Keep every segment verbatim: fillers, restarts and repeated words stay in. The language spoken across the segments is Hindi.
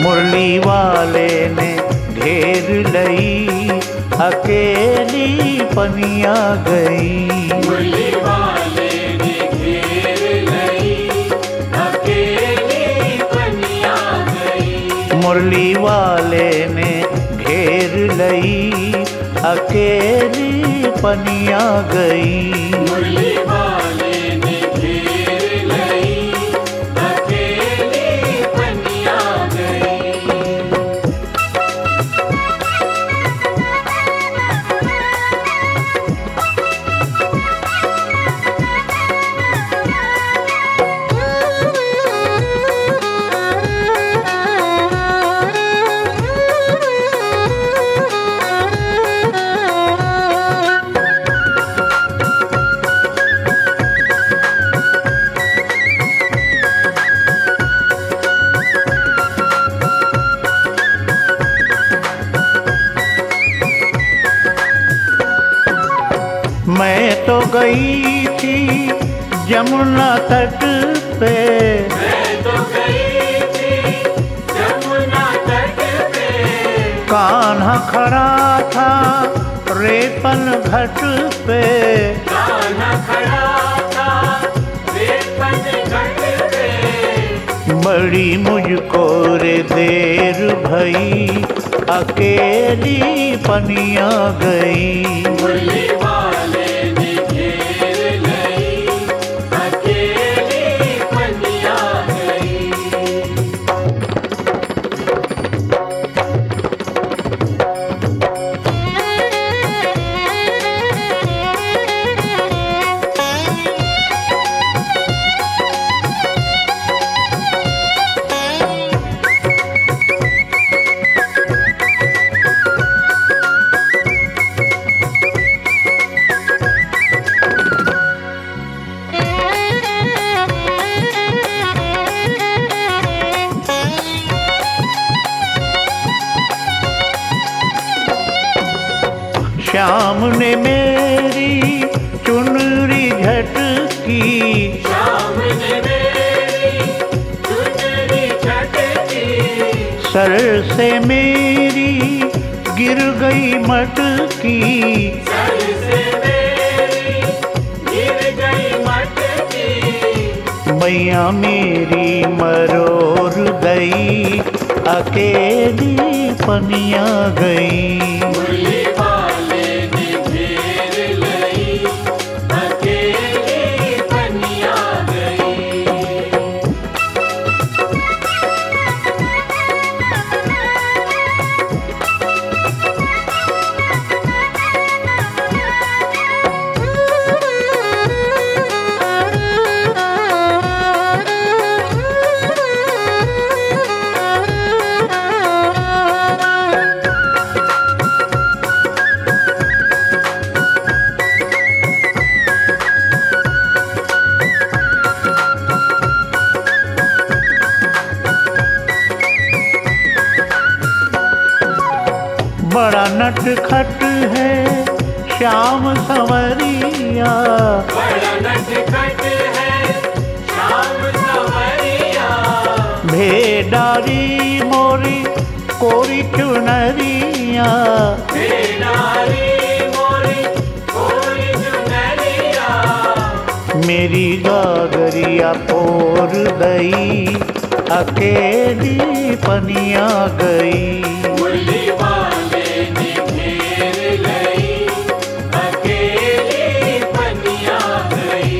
मुरली वाले ने घेर लई, अकेली पनिया गई। मुरली वाले ने घेर लई, अकेली पनिया गई। मुरली वाले ने घेर लई, अकेली पनिया गई। मुरली वाले ने घेर लई, अकेली पनिया गई। मैं तो गई थी जमुना तट पे, मैं तो गई थी जमुना तट पे। कान्हा खड़ा था रेपन घाट पे। कान्हा खड़ा था रेपन घाट पे। बड़ी मुझको रे देर भई, अकेली पनिया गई। मुरली वाले ने घेर लई, अकेली पनिया गई। श्याम ने मेरी चुनरी झटकी, श्याम ने मेरी चुनरी झटकी। सर से मेरी गिर गई मटकी। सर से मेरी गिर गई मटकी। मैया मेरी मरोर गई, अकेली पनिया गई। मुरली वाले ने घेर लई, अकेली पनिया गई। बड़ा नटखट है श्याम संवरिया, बड़ा नटखट है श्याम संवरिया। भेडारी मोरी कोरी चुनरिया। भेडारी मोरी कोरी चुनरिया। मेरी गागरिया पोर गई, अकेली पनिया गई। मुरली वाले ने घेर लई, अकेली पनिया गई।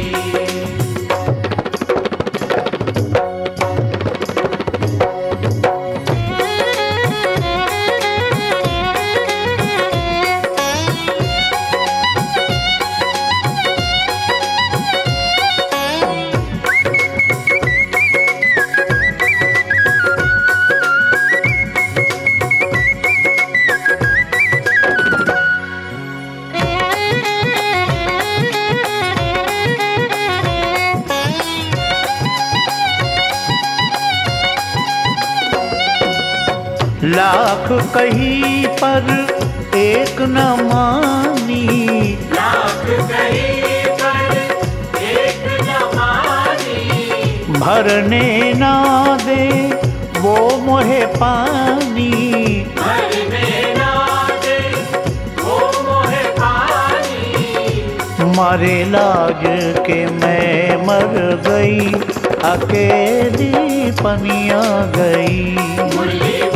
लाख कही पर एक न मानी, लाख कही पर एक न मानी। भरने ना दे वो मोह मोहे पानी, मरने ना दे वो मोहे पानी। मारे लाज के मैं मर गई, अकेली पनिया गई। मुरली